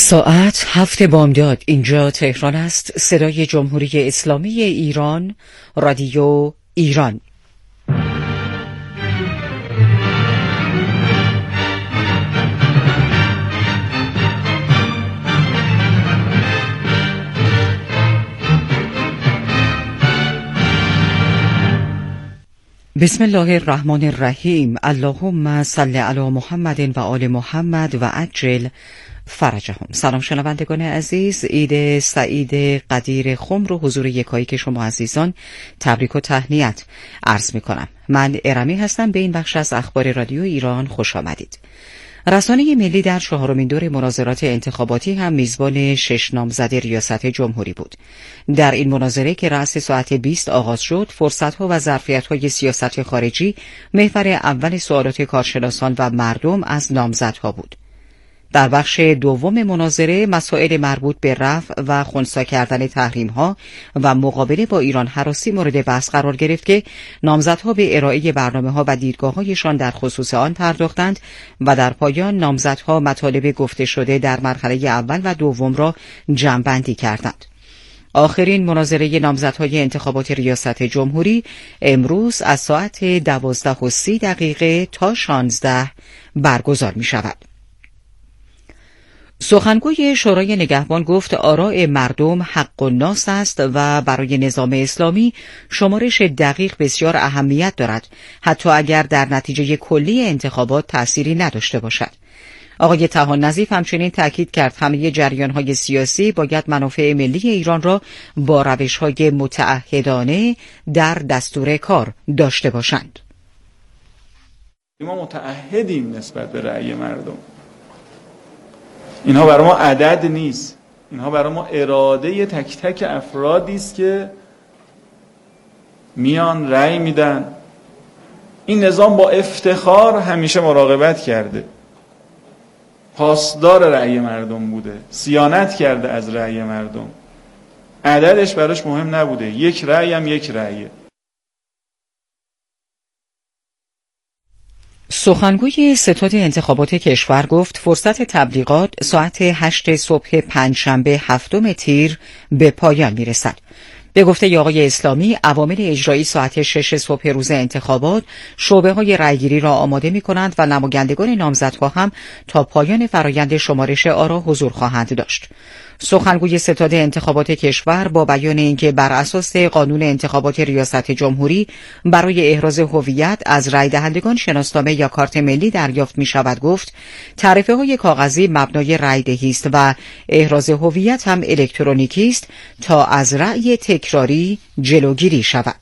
ساعت 7 بامداد. اینجا تهران است. صدای جمهوری اسلامی ایران، رادیو ایران. بسم الله الرحمن الرحیم. اللهم صل علی محمد و آل محمد و عجل فرجهم. سلام شنوندگان عزیز، عید سعید قدیر خم رو حضور یکایی که شما عزیزان تبریک و تهنیت عرض می کنم. من ارمی هستم. به این بخش از اخبار رادیو ایران خوش آمدید. رسانه ملی در چهارمین دور مناظرات انتخاباتی هم میزبان 6 نامزد ریاست جمهوری بود. در این مناظره که رأس ساعت 20 آغاز شد، فرصت‌ها و ظرفیت‌های سیاست خارجی محور اول سوالات کارشناسان و مردم از نامزدها بود. در بخش دوم مناظره مسائل مربوط به رفع و خنثی کردن تحریم‌ها و مقابله با ایران هراسی مورد بحث قرار گرفت که نامزدها به ارائه برنامه‌ها و دیدگاه‌هایشان در خصوص آن پرداختند و در پایان نامزدها مطالب گفته شده در مرحله اول و دوم را جمع‌بندی کردند. آخرین مناظره نامزدهای انتخابات ریاست جمهوری امروز از ساعت 12:30 تا 16 برگزار می‌شود. سخنگوی شورای نگهبان گفت آراء مردم حق الناس است و برای نظام اسلامی شمارش دقیق بسیار اهمیت دارد، حتی اگر در نتیجه کلی انتخابات تأثیری نداشته باشد. آقای طحان نظیف همچنین تأکید کرد همه جریان‌های سیاسی باید منافع ملی ایران را با روش‌های متعهدانه در دستور کار داشته باشند. ما متعهدیم نسبت به رأی مردم. اینها برای ما عدد نیست، اینها برای ما اراده تک تک افرادی است که میان رأی میدن. این نظام با افتخار همیشه مراقبت کرده، پاسدار رأی مردم بوده، صیانت کرده از رأی مردم. عددش براش مهم نبوده، یک رأی هم یک رأیه. سخنگوی ستاد انتخابات کشور گفت فرصت تبلیغات ساعت 8 صبح پنجشنبه 7 تیر به پایان میرسد. به گفته آقای اسلامی، عوامل اجرایی ساعت 6 صبح روز انتخابات شعبه‌های رأیگیری را آماده می‌کنند و نمایندگان نامزدها هم تا پایان فرایند شمارش آرا حضور خواهند داشت. سخنگوی ستاد انتخابات کشور با بیان اینکه بر اساس قانون انتخابات ریاست جمهوری برای احراز هویت از رای دهندگان شناسنامه یا کارت ملی دریافت می شود گفت تعرفه های کاغذی مبنای رای دهی است و احراز هویت هم الکترونیکی است تا از رأی تکراری جلوگیری شود.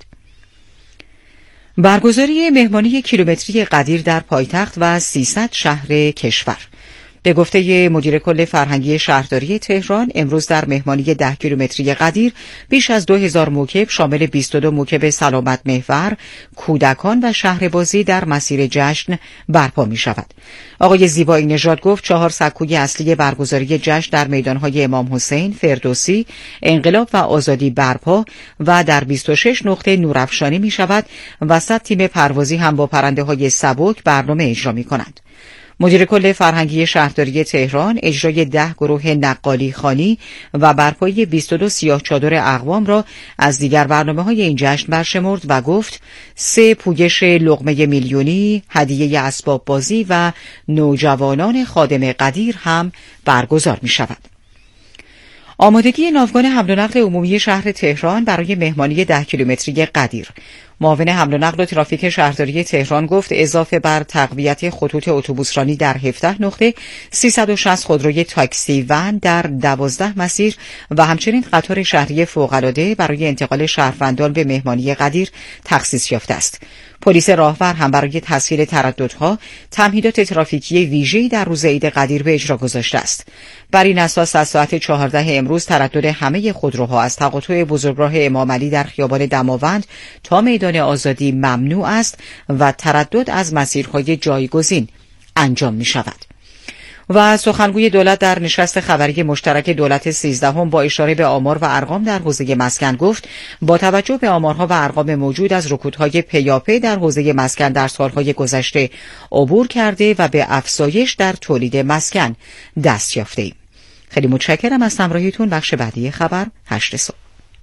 برگزاری مهمانی کیلومتری قدیر در پایتخت و 300 شهر کشور. به گفته مدیر کل فرهنگی شهرداری تهران، امروز در مهمانی 10 کیلومتری قدیر بیش از 2000 موکب شامل 22 موکب سلامت محور، کودکان و شهربازی در مسیر جشن برپا می شود. آقای زیبایی نژاد گفت 4 سکوی اصلی برگزاری جشن در میدانهای امام حسین، فردوسی، انقلاب و آزادی برپا و در 26 نقطه نورافشانی می شود و 100 تیم پروازی هم با پرنده های سبک برنامه اجرا می کنند. مدیر کل فرهنگی شهرداری تهران اجرای 10 گروه نقالی خوانی و برپایی 22 سیاه چادر اقوام را از دیگر برنامه‌های این جشن برشمرد و گفت 3 پویش لقمه میلیونی، هدیه اسباب بازی و نوجوانان خادم قدیر هم برگزار می شود. آمادگی ناوگان حمل و نقل عمومی شهر تهران برای مهمانی 10 کیلومتری قدیر. معاون حمل و نقل و ترافیک شهرداری تهران گفت اضافه بر تقویت خطوط اتوبوسرانی در 17 نقطه 360 خودروی تاکسی ون در 12 مسیر و همچنین قطار شهری فوق‌العاده برای انتقال شهروندان به مهمانی قدیر تخصیص یافته است. پلیس راهور هم برای تسهیل ترددها تمهیدات ترافیکی ویژه‌ای در روز عید قدیر به اجرا گذاشته است. بر این اساس از ساعت 14 امروز تردد همه خودروها از تقاطع بزرگراه امام علی در خیابان دماوند تا میدان آزادی ممنوع است و تردد از مسیرهای جایگزین انجام می شود. و سخنگوی دولت در نشست خبری مشترک دولت 13 با اشاره به آمار و ارقام در حوزه مسکن گفت با توجه به آمارها و ارقام موجود از رکودهای پیاپی در حوزه مسکن در سالهای گذشته عبور کرده و به افزایش در تولید مسکن دست یافته‌ایم. خیلی متشکرم از همراهیتون. بخش بعدی خبر 8 صبح.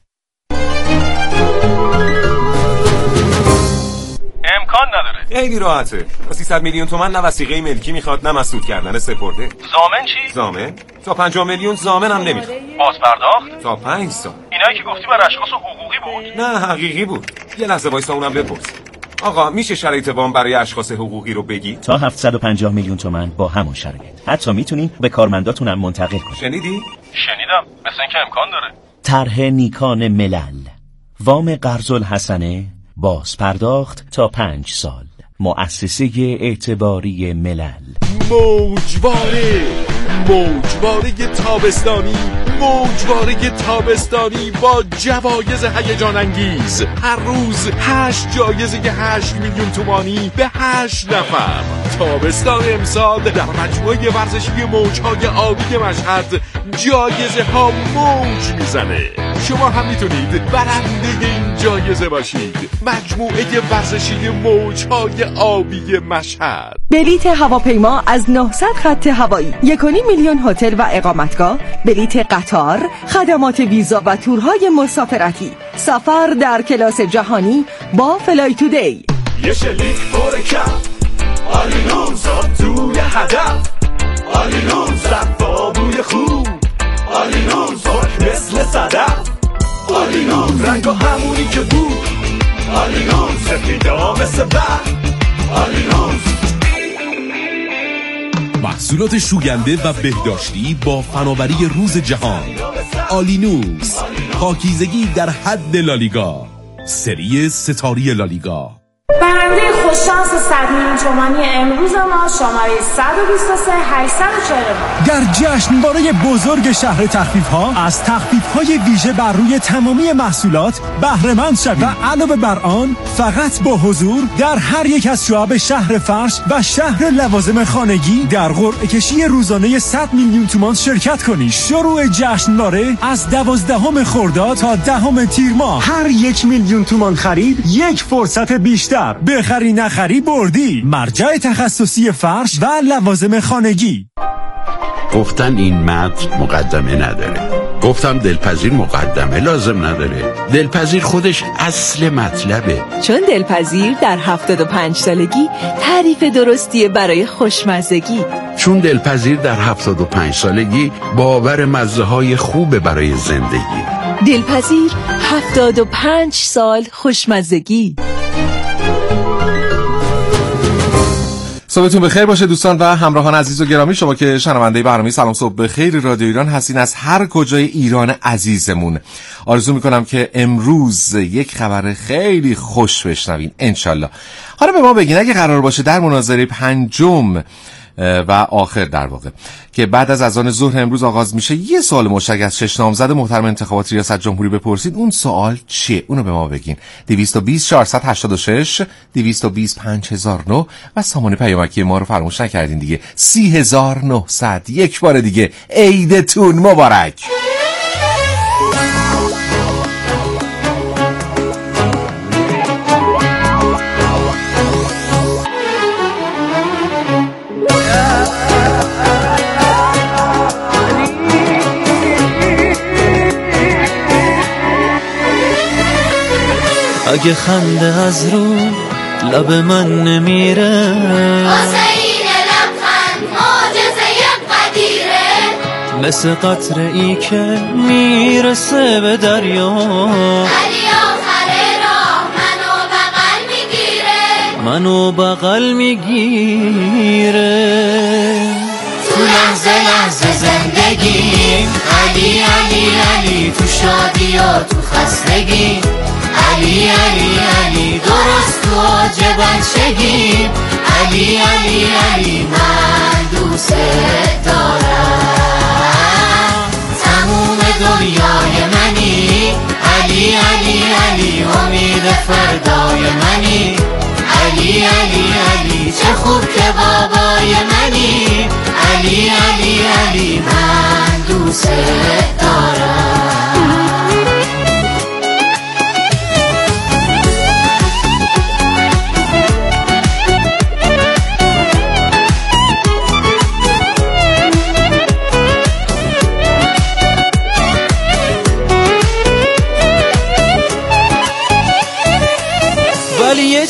امکان نداره. خیلی راحته. با 300 میلیون تومان نه وثیقه ملکی میخواد نه مسدود کردن سپرده. ضامن چی؟ ضامن؟ تا 50 میلیون ضامن هم نمیخواد. باز پرداخت؟ تا 5 سال. اینایی که گفتی بر اشخاص حقوقی بود؟ نه حقیقی بود. یه لحظه وایسا اونم بپرس. آقا میشه شرایط وام برای اشخاص حقوقی رو بگی؟ تا 750 میلیون تومان با همون شرایط. حتی میتونین به کارمنداتون هم منتقل کنید. شنیدی؟ شنیدم. مثل اینکه امکان داره. طرح نیکان ملل. وام قرض الحسنه باز پرداخت تا 5 سال. مؤسسه اعتباری ملل. موجواره تابستانی با جوایز هیجان انگیز. هر روز 8 جایزه 8 میلیون تومانی به 8 نفر. تابستان امسال در مجموعه ورزشی موجهای آبی مشهد جایزه ها موج میزنه. شما هم میتونید برنده این جایزه باشید. مجموعه ورزشی موجهای آبی مشهد. بلیت هواپیما از 900 خط هوایی، 1.5 میلیون هتل و اقامتگاه، بلیت قطار، خدمات ویزا و تورهای مسافرتی، سفر در کلاس جهانی با فلای تودی. یه شلیک پر کف، آلینوز توی هدف، آلینوز رفت بوی خوب، آلینوز مثل صدف، آلینوز رنگ و همونی که بود، آلینوز سفیدا مثل برق، آلینوز. محصولات شوینده و بهداشتی با فناوری روز جهان. آلینوز، پاکیزگی در حد لالیگا، سری ستاری لالیگا. برنده خوششانس 100 میلیون تومانی امروز ما شماره 123 849 در جشنواره بزرگ شهر تخفیف‌ها از تخفیف‌های ویژه بر روی تمامی محصولات بهره مند شوید و علاوه بر آن فقط با حضور در هر یک از شعب شهر فرش و شهر لوازم خانگی در قرعه کشی روزانه 100 میلیون تومان شرکت کنید. شروع جشنواره از 12 خرداد تا 10 تیر ماه. هر 1 میلیون تومان خرید یک فرصت بیشتر. بخری نخری بردی. مرجع تخصصی فرش و لوازم خانگی. گفتن این متن مقدمه نداره. گفتم دلپذیر مقدمه لازم نداره. دلپذیر خودش اصل مطلبه. چون دلپذیر در 75 سالگی تعریف درستیه برای خوشمزگی. چون دلپذیر در 75 سالگی باور مزه های خوبه برای زندگی. دلپذیر 75 سال خوشمزگی. صبحتون بخیر باشه دوستان و همراهان عزیز و گرامی. شما که شنونده برنامه سلام صبح بخیر رادیو ایران هستین از هر کجای ایران عزیزمون. آرزو میکنم که امروز یک خبر خیلی خوش بشنوین انشالله. حالا به ما بگین اگه قرار باشه در مناظره 5م و آخر در واقع که بعد از اذان ظهر امروز آغاز میشه یه سوال مشترک از 6 نامزد محترم انتخابات ریاست جمهوری بپرسید، اون سوال چیه؟ اونو به ما بگین. 220 486 220 5009 و سامانه پیامکی ما رو فراموش نکردین دیگه 30900. یک بار دیگه عیدتون مبارک. اگه خنده از رو لب من نمیره، حسین لبخند معجزه قدیره، مثل قطره ای که میرسه به دریا، علی آخر راه منو بغل میگیره، تو لحظه لحظه زندگیم، علی علی علی، تو شادی و تو خستگی، علی علی علی، درست تو عاجبان شگیم، علی علی علی، من دوست دارم، تموم دنیای منی، علی علی علی، امید فردای منی، علی علی علی، چه خوب که بابای منی، علی علی علی، من دوست دارم.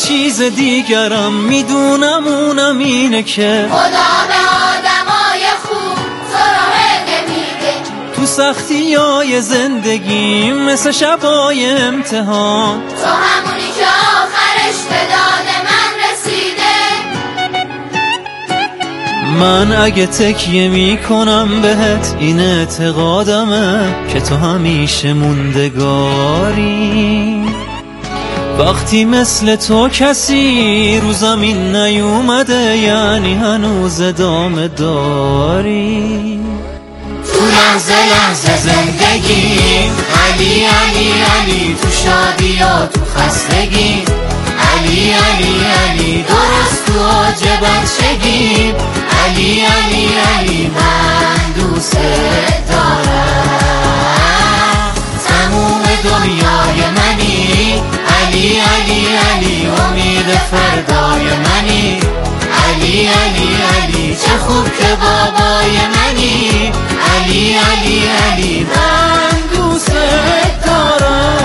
چیز دیگرم میدونم، اونم اینه که خدا به آدمای خوب سراغ نمیده. تو سختیای زندگی مثل شبای امتحان، تو همونی که آخرش به داد من رسیده. من اگه تکیه میکنم بهت این اعتقادمه که تو همیشه موندگاری. وقتی مثل تو کسی رو زمین نیومده یعنی هنوز ادامه داری. تو لحظه لحظه زندگی علی علی علی، تو شادی یا تو خستگی علی علی علی، درست تو اوج بچگی علی علی علی، من دوست دارم. تموم دنیای منی علی علی علی، امید فردای منی علی علی علی، چه خوب که بابای منی علی علی علی، من دوست دارم.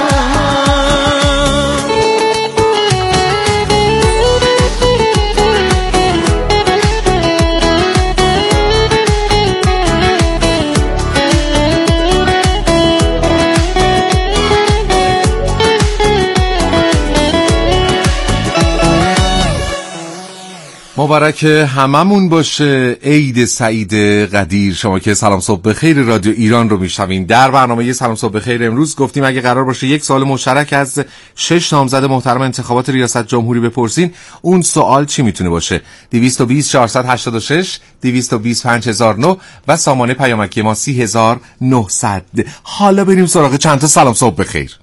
مبارک هممون باشه عید سعید قدیر. شما که سلام صبح بخیر رادیو ایران رو میشنوین. در برنامه سلام صبح بخیر امروز گفتیم اگه قرار باشه یک سوال مشترک از 6 نامزد محترم انتخابات ریاست جمهوری بپرسین، اون سوال چی میتونه باشه؟ 220 486 220 5009 و سامانه پیامکی ما 30900. حالا بریم سراغ چند تا سلام صبح بخیر.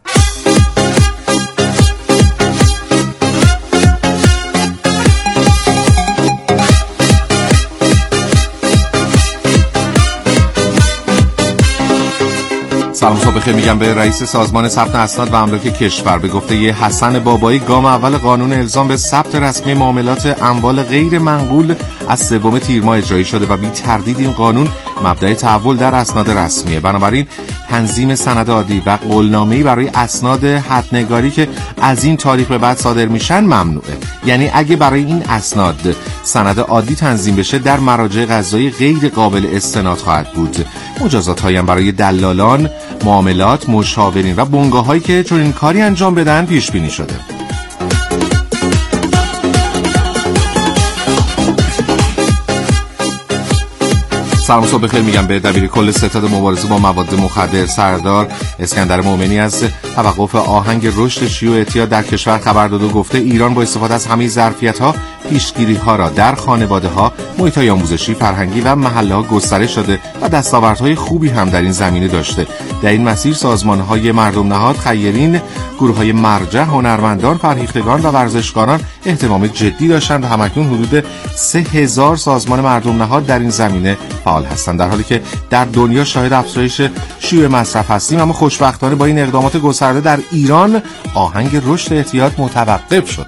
سلام صبح بخیر میگم به رئیس سازمان ثبت اسناد و املاک کشور. به گفته حسن بابایی، گام اول قانون الزام به ثبت رسمی معاملات اموال غیر منقول از 3 تیر ماه اجرایی شده و بی تردید این قانون مبدأ تحول در اسناد رسمیه. بنابراین تنظیم سند عادی و قولنامه‌ای برای اسناد حدنگاری که از این تاریخ به بعد صادر میشن ممنوعه. یعنی اگه برای این اسناد سند عادی تنظیم بشه در مراجع قضایی غیر قابل استناد خواهد بود. مجازات‌هایی هم برای دلالان، معاملات، مشاورین و بنگاه‌هایی که چون این کاری انجام بدن پیش بینی شده. سلام صبح بخیر میگم به دبیر کل ستاد مبارزه با مواد مخدر سردار اسکندر مومنی از توقف آهنگ رشد شیوع اعتیاد در کشور خبر داد و گفته ایران با استفاده از همه ظرفیت‌ها پیشگیری‌ها را در خانواده‌ها، محیط‌های آموزشی، فرهنگی و محله‌ها گسترش داده و دستاوردهای خوبی هم در این زمینه داشته. در این مسیر سازمان‌های مردم نهاد، خیرین، گروه‌های مرجع، هنرمندان، فرهیختگان و ورزشکاران اهتمام جدی داشتند و همکنون حدود 3000 سازمان مردم نهاد در این زمینه فعال هستند. در حالی که در دنیا شاهد افزایش شیوع مصرف هستیم، اما خوشبختانه با این اقدامات گسترده در ایران آهنگ رشد اعتیاد متوقف شده.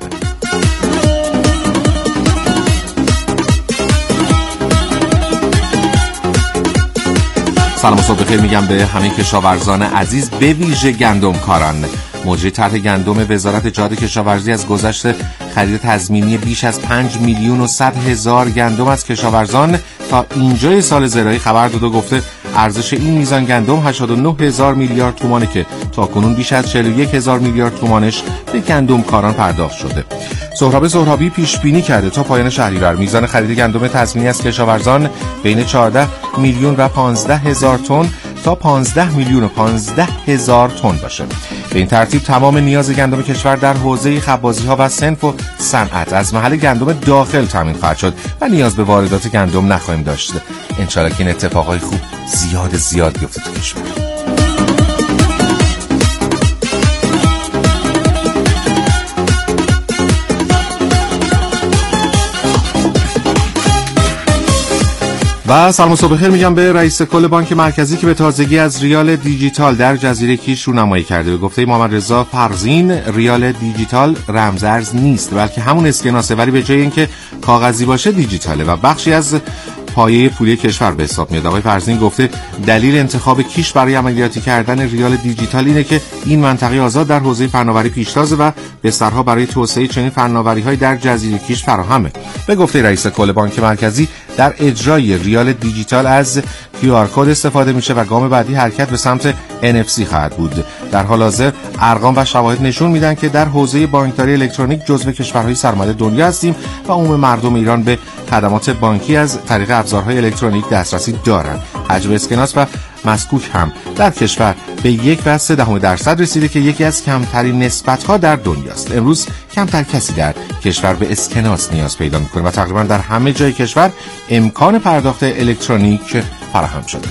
سلام صبح بخیر میگم به همه کشاورزان عزیز، به ویژه گندمکاران. مجری طرح گندم وزارت جهاد کشاورزی از گذشت خرید تضمینی بیش از 5,100,000 گندم از کشاورزان تا اینجای سال زراعی خبر داد و گفته ارزش این میزان گندم 89,000 میلیارد تومانه که تاکنون بیش از 41,000 میلیارد تومانش به گندمکاران پرداخت شده. سهراب سهرابی پیش بینی کرده تا پایان شهریور میزان خرید گندم تضمینی از کشاورزان بین 14 میلیون و 15,000 تن تا 15 میلیون و 15,000 تن باشه. به این ترتیب تمام نیاز گندم کشور در حوزه خبازی‌ها و صنف و صنعت از محل گندم داخل تامین خواهد شد و نیاز به واردات گندم نخواهیم داشت. انشالله که این اتفاقای خوب زیاد بیفته تو کشور. و سلام صبح بخیر میگم به رئیس کل بانک مرکزی که به تازگی از ریال دیجیتال در جزیره کیش رونمایی کرده. به گفته محمد رضا فرزین، ریال دیجیتال رمز ارز نیست بلکه همون اسکناسه، ولی به جای اینکه کاغذی باشه دیجیتاله و بخشی از پایه پولی کشور به حساب میاد. آقای فرزین گفته دلیل انتخاب کیش برای عملیاتی کردن ریال دیجیتال اینه که این منطقه آزاد در حوزه فناوری پیشتازه و بسترها برای توسعه چنین فناوری‌های در جزیره کیش فراهمه. به گفته رئیس کل بانک مرکزی در اجرای ریال دیجیتال از QR کد استفاده میشه و گام بعدی حرکت به سمت NFC خواهد بود. در حال حاضر ارقام و شواهد نشون میدن که در حوزه بانکداری الکترونیک جزو کشورهای سرمایه دنیا هستیم و عموم مردم ایران به خدمات بانکی از طریق ابزارهای الکترونیک دسترسی دارند. حجم اسکناس و مسکوک هم در کشور به 1.3% رسیده که یکی از کمترین نسبت‌ها در دنیاست. امروز کمتر کسی در کشور به اسکناس نیاز پیدا می‌کنه و تقریبا در همه جای کشور امکان پرداخت الکترونیک فراهم شده.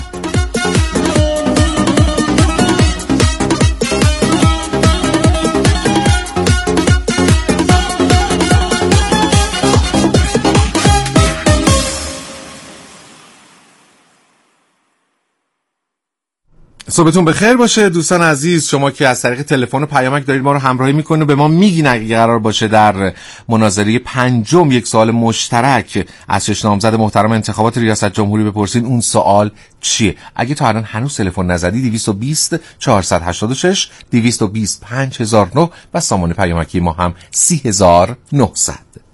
صبحتون بخیر باشه دوستان عزیز. شما که از طریق تلفن و پیامک دارید ما رو همراهی میکنید و به ما میگین اگه قرار باشه در مناظره پنجم یک سوال مشترک از 6 نامزد محترم انتخابات ریاست جمهوری بپرسین، اون سوال چیه؟ اگه تا الان هنوز تلفن نزدی 220 486 220 5009 و سامان پیامکی ما هم 30900.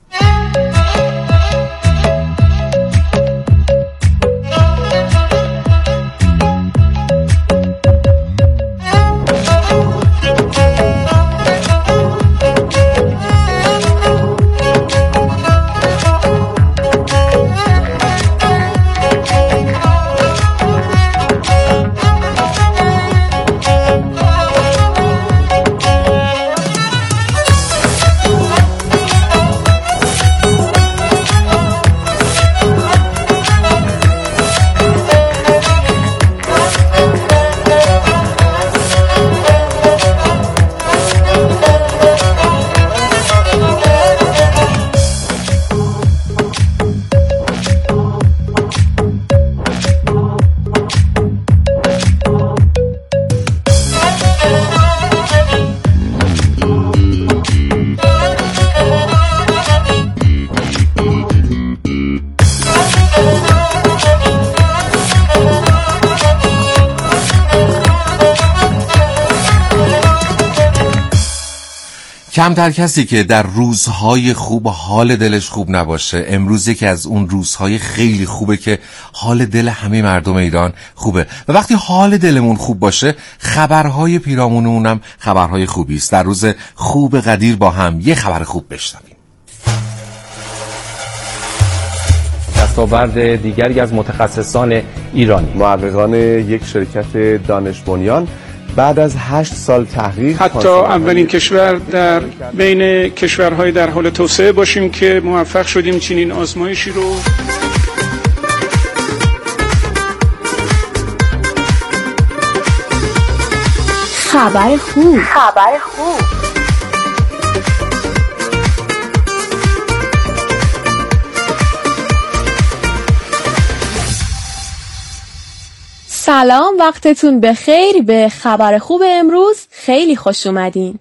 کمتر کسی که در روزهای خوب حال دلش خوب نباشه. امروز یکی از اون روزهای خیلی خوبه که حال دل همه مردم ایران خوبه و وقتی حال دلمون خوب باشه خبرهای پیرامونمون هم خبرهای خوبی است. در روز خوب قدیر با هم یه خبر خوب بشنویم. دستاورد دیگری از متخصصان ایرانی، محققان یک شرکت دانش بنیان بعد از 8 سال تحقیق حتی اولین کشور در بین کشورهای در حال توسعه باشیم که موفق شدیم چنین آزمایشی رو. خبر خوب. سلام، وقتتون بخیر. به خبر خوب امروز خیلی خوش اومدین.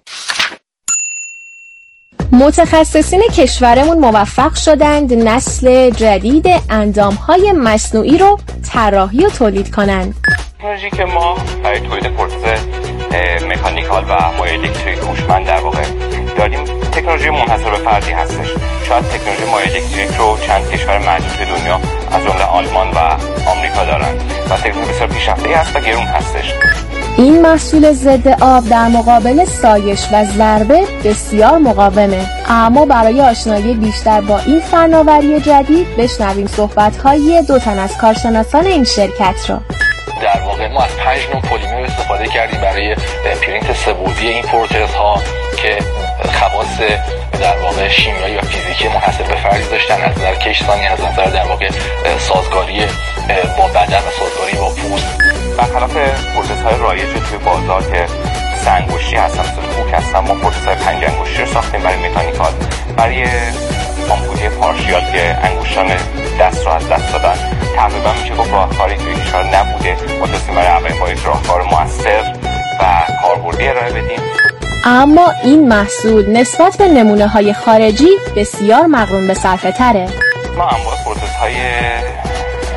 متخصصین کشورمون موفق شدند نسل جدید اندامهای مصنوعی رو طراحی و تولید کنند. تکنولوژی که ما برای تولید پروسه مکانیکال و مایع الکتریک هوشمند در واقع داریم تکنولوژی منحصر به فردی هستش. شاید تکنولوژی مایع الکتریک رو چند کشور معدود دنیا از جمله آلمان و آمریکا دارن و تکنولوژی بسیار پیشرفته است و گرون هستش. این محصول ضد آب در مقابل سایش و ضربه بسیار مقاومه. اما برای آشنایی بیشتر با این فناوری جدید بشنویم صحبت‌های 2 تن از کارشناسان این شرکت را. در واقع ما از 5 نوع پلیمر استفاده کردیم برای پرینت سه‌بعدی این پروتزها که خواص در واقع شیمیایی و فیزیکی منحصر به فردی داشتن، از نظر کشسانی، از نظر در واقع سازگاری با بدن و سازگاری با پوست. برخلاف پروتزهای رایج توی بازار که سنگوشی هستن، مثل خوک هستن، ما پروتزهای 5 انگشتی رو ساختیم برای مکانیکال، برای آمپوته پارشیال که انگشتان دست رو از دست دادن. تقریبا میشه گفت راهکاری توی کشور نبوده. ما تونستیم برای اولین بار یک راهکار موثر و کاربردی ارائه بدیم. اما این محصول نسبت به نمونه‌های خارجی بسیار مقرون به صرفه تره. ما انواع پروتزهای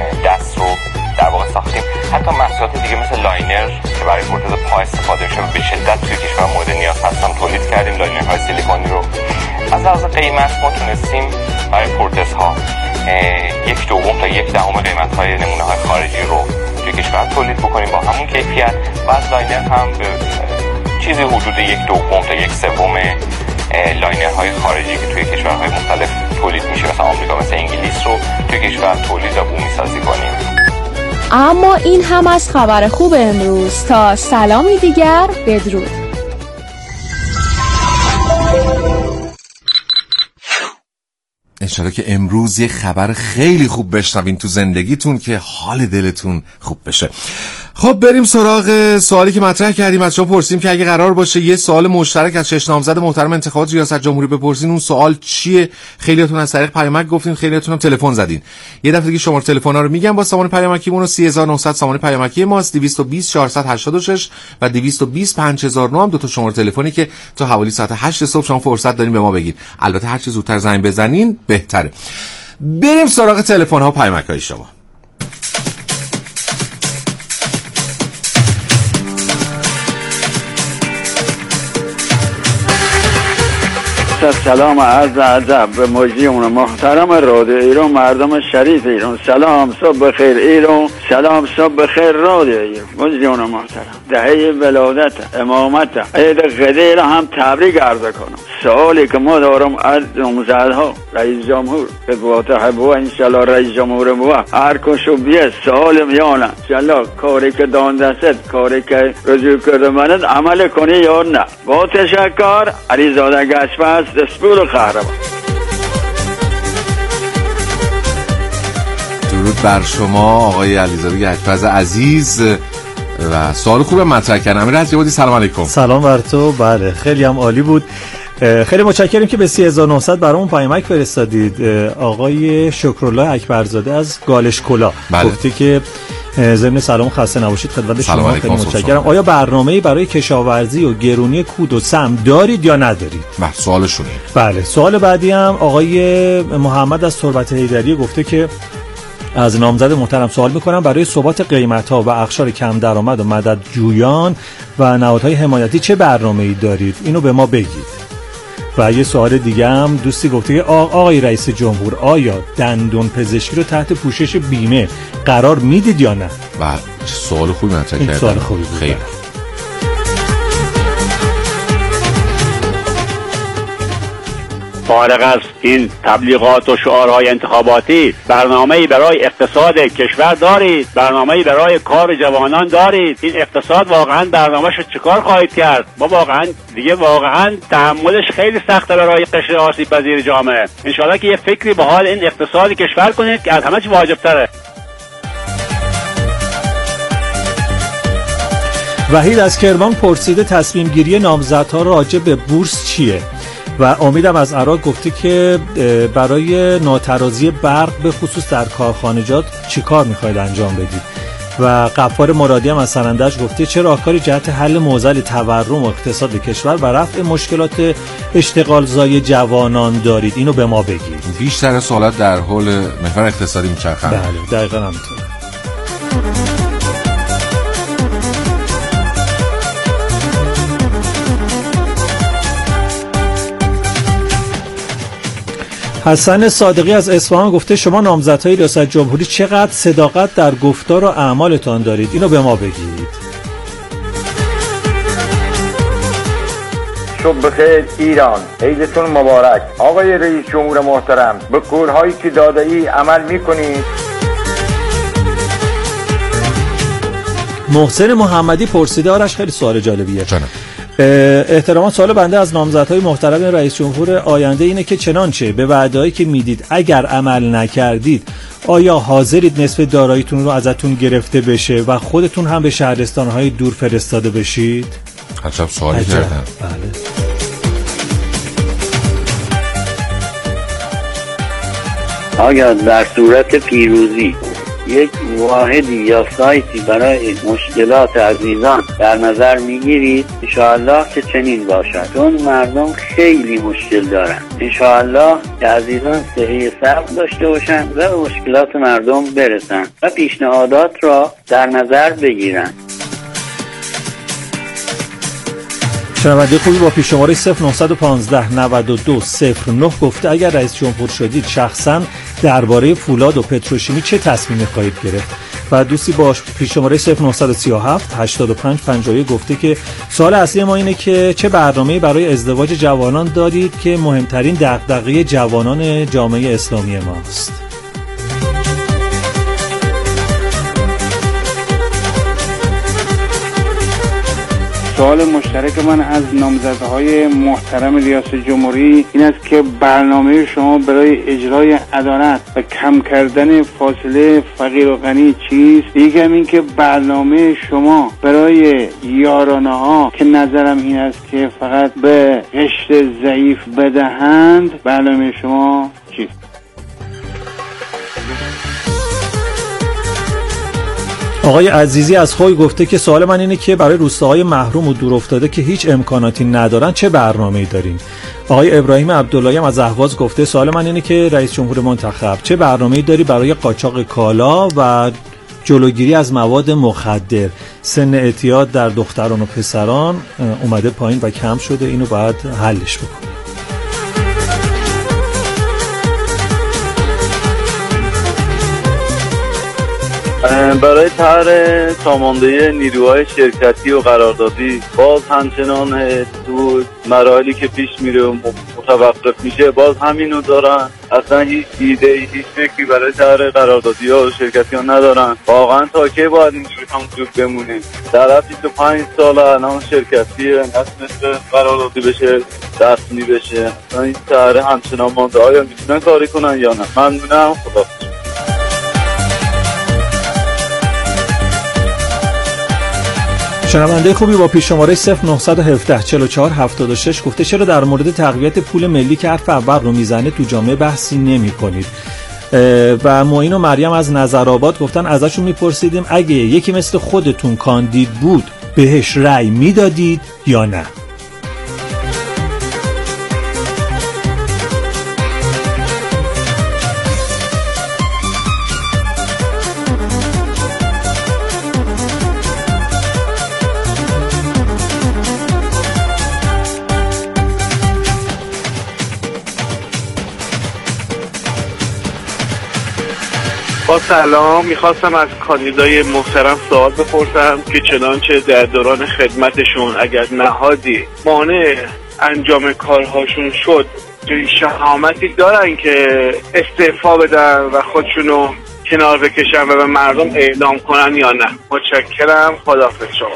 لاینر که برای پروتز پا استفاده میشه و به شدت توی کشور مورد نیاز هستم تولید کردیم. لاینرهای سیلیکونی رو از لحاظ قیمت ما تونستیم برای پروتز ها 1/2 تا 1/10 قیمت های نمونه های خارجی رو توی کشور تولید بکنیم با همون کیفیت و از لاینر هم به چیزی حدود 1/2 تا 1/3 لاینرهای خارجی که توی کشورهای مختلف تولید میشه مثل آمریکا مثل انگلیس رو توی کشور تولید و بومی سازی کنیم. اما این هم از خبر خوب امروز. تا سلامی دیگر، بدرود. انشالله که امروز یه خبر خیلی خوب بشنوین تو زندگیتون که حال دلتون خوب بشه. خب بریم سراغ سوالی که مطرح کردیم. از شما پرسیدیم که اگه قرار باشه یه سوال مشترک از 6 نامزد محترم انتخابات ریاست جمهوری بپرسین اون سوال چیه؟ خیلیاتون از طریق پیامک گفتین، خیلیاتون هم تلفن زدین. یه دفعه دیگه شماره تلفن‌ها رو میگم با سامان پیامکیمون رو 3900 سامان پیامکی ماست 220 486 و 220 5009 هم دو تا شماره تلفنی که تا حوالی ساعت 8 صبح شما فرصت دارین به ما بگید. البته هر چه زودتر زنگ بزنین بهتره. بریم سراغ تلفن‌ها و پیامک‌های شما. سلام عرض ادب به مجریمون محترم رادیو ایران، مردم شریف ایران. سلام صبح بخیر ایران، سلام صبح بخیر رادیو ایران. مجریمون محترم، دهه ولادت امامت عید قدیر هم تبریک عرض کنم. سوالی که ما دارم از نامزدها رئیس جمهور به بوته بو انشالله رئیس جمهور بو هر کشو بیه سوال میانه انشالله کاری که دان دست کاری که رجوع کرده منت عمل کنی یا نه. با تشکر علیزاده گشپس دسپول قهرمان. درود بر شما آقای علیزاده گشپس عزیز و سوال خوب مطرح کردن. امیر عزیزی سلام علیکم. سلام بر تو. بله خیلی هم عالی بود. خیلی متشکریم که به 3900 برامون پیامک فرستادید. آقای شکرالله اکبرزاده از گالش کلا گفته که ضمن سلام خسته نباشید خدمت شما. خیلی متشکرم. آیا برنامه‌ای برای کشاورزی و گرونی کود و سم دارید یا ندارید؟ بله سوالشونه. بله سوال بعدی هم آقای محمد از تربت حیدری گفته که از نامزد محترم سوال میکنم برای ثبات قیمت‌ها و اقشار کم درآمد و مددجویان و نهادهای حمایتی چه برنامه‌ای دارید؟ اینو به ما بگید. و یه سوال دیگه هم دوستی گفته که آقای رئیس جمهور آیا دندون پزشکی رو تحت پوشش بیمه قرار میدید یا نه؟ بله سوال خوبی مطرح کردن. سوال خوبی بود. خیلی فارغ از این تبلیغات و شعارهای انتخاباتی برنامه‌ای برای اقتصاد کشور دارید؟ برنامه‌ای برای کار جوانان دارید؟ این اقتصاد واقعا برنامه‌شو چیکار خواهید کرد؟ ما واقعا تحملش خیلی سخته برای قشر آسیب پذیر جامعه. ان شاءالله که یه فکری به حال این اقتصاد کشور کنید که از همه چی واجب‌تره. وحید از کرمان پرسیده تصمیم گیری نامزدها راجع به بورس چیه؟ و امیدم از عراق گفته که برای ناترازی برق به خصوص در کارخانجات چی کار میخواید انجام بدید؟ و غفار مرادی هم از سرندج گفته چه راهکاری جهت حل معضل تورم و اقتصاد کشور و رفع مشکلات اشتغالزایی جوانان دارید؟ اینو به ما بگید. بیشتر سوالات در حول محور اقتصادی میچرخن. بله دقیقاً همینطوره. حسن صادقی از اصفهان گفته شما نامزدهای ریاست جمهوری چقدر صداقت در گفتار و اعمالتان دارید؟ اینو به ما بگید. صبح بخیر ایران، عیدتون مبارک. آقای رئیس جمهور محترم به قول‌هایی که داده ای عمل می‌کنید؟ محسن محمدی پرسیده آرش خیلی سوال جالبیه. احتراما سوال بنده از نامزدهای محترم رئیس جمهور آینده اینه که چنانچه به وعده‌ای که میدید اگر عمل نکردید آیا حاضرید نصف داراییتون رو ازتون گرفته بشه و خودتون هم به شهرستان‌های دور فرستاده بشید؟ عجب سوالی کردم. بله. آیا در صورت پیروزی یک واحدی یا سایتی برای مشکلات عزیزان در نظر میگیرید؟ انشاءالله که چنین باشد، چون مردم خیلی مشکل دارن. انشاءالله که عزیزان صحه صبر داشته باشن و مشکلات مردم برسن و پیشنهادات را در نظر بگیرن. شنونده خوبی با پیش شماره 0915 92 09 گفته اگر رئیس جمهور شدید شخصا درباره فولاد و پتروشیمی چه تصمیمی خواهید گرفت؟ و دوستی با پیش شماره 0937 85 51 گفته که سوال اصلی ما اینه که چه برنامه‌ای برای ازدواج جوانان دارید که مهمترین دغدغه جوانان جامعه اسلامی ماست؟ سوال مشترک من از نامزدهای محترم ریاست جمهوری این است که برنامه شما برای اجرای عدالت و کم کردن فاصله فقیر و غنی چیست؟ دیگه این که برنامه شما برای یارانه ها که نظرم این است که فقط به قشر ضعیف بدهند، برنامه شما چیست؟ آقای عزیزی از خوی گفته که سوال من اینه که برای روستاهای محروم و دور افتاده که هیچ امکاناتی ندارن چه برنامه‌ای دارین؟ آقای ابراهیم عبداللهی هم از اهواز گفته سوال من اینه که رئیس جمهور منتخب چه برنامه‌ای داری برای قاچاق کالا و جلوگیری از مواد مخدر؟ سن اعتیاد در دختران و پسران اومده پایین و کم شده، اینو باید حلش بکنیم. برای طرح سامانده نیروهای شرکتی و قراردادی باز همچنان تو مراحلی که پیش میره و متوقف میشه باز همینو دارن، اصلا هیچ ایده هیچ فکری برای طرح قراردادی ها و شرکتی ها ندارن. واقعا تا کی باید اینجوری همونجور بمونیم؟ در 25 سال الان شرکتی مثل قراردادی بشه رسمی بشه، اصلا این طرح همچنان مانده. آیا میتونن کاری کنن یا نه؟ ممنونم، خدا. شنونده خوبی با پیش شماره 0917 44 76 گفته چرا در مورد تقویت پول ملی که حرف اول رو میزنه تو جامعه بحثی نمی کنید؟ و معین و مریم از نظرآباد گفتن ازشون میپرسیدیم اگه یکی مثل خودتون کاندید بود بهش رأی میدادید یا نه؟ با سلام، میخواستم از کاندیدای محترم سوال بپرسم که چنانچه در دوران خدمتشون اگر نهادی مانع انجام کارهاشون شد شهامتی دارن که استعفا بدن و خودشونو کنار بکشن و به مردم اعلام کنن یا نه؟ متشکرم، خداحافظ شما.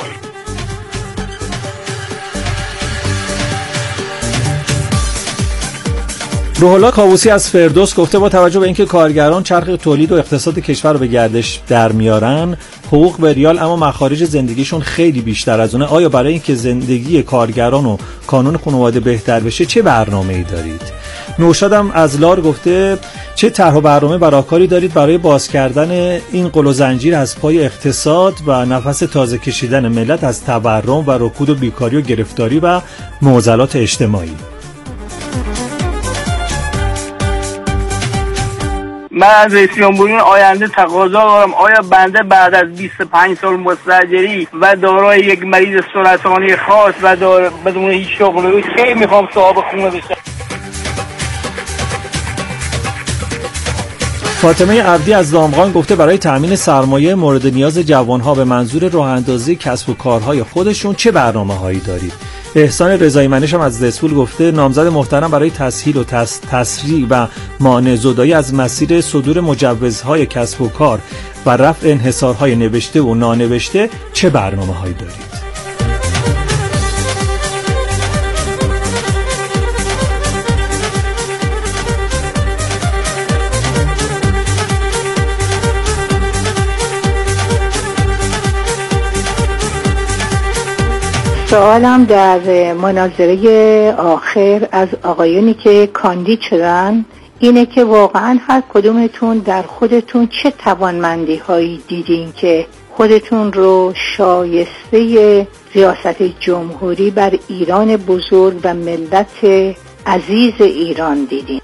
روح الله کاووسی از فردوس گفته با توجه به اینکه کارگران چرخ تولید و اقتصاد کشور رو به گردش در میارن، حقوق به ریال اما مخارج زندگیشون خیلی بیشتر از اونه، آیا برای اینکه زندگی کارگران و کانون خانواده بهتر بشه چه برنامه‌ای دارید؟ نوشادم از لار گفته چه طرح و برنامه براکاری دارید برای باز کردن این قل و زنجیر از پای اقتصاد و نفس تازه کشیدن ملت از تورم و رکود و بیکاری و گرفتاری و معضلات اجتماعی؟ من از رئیس جمهوری آینده تقاضا دارم آیا بنده بعد از 25 سال مستاجری و دارای یک مریض سرطانی خاص و بدون هیچ شغلی کی میخوام صاحب خونه بشم؟ فاطمه عبدی از دامغان گفته برای تأمین سرمایه مورد نیاز جوانها به منظور راه اندازی کسب و کارهای خودشون چه برنامه‌هایی دارید؟ احسان رضایی منش هم از دسپول گفته نامزد محترم برای تسهیل و تسریع و مانع زدایی از مسیر صدور مجوزهای کسب و کار و رفع انحصارهای نوشته و نانوشته چه برنامه‌هایی دارید؟ سوالم در مناظره آخر از آقایونی که کاندید شدن اینه که واقعا هر کدومتون در خودتون چه توانمندی هایی دیدین که خودتون رو شایسته ریاست جمهوری بر ایران بزرگ و ملت عزیز ایران دیدین؟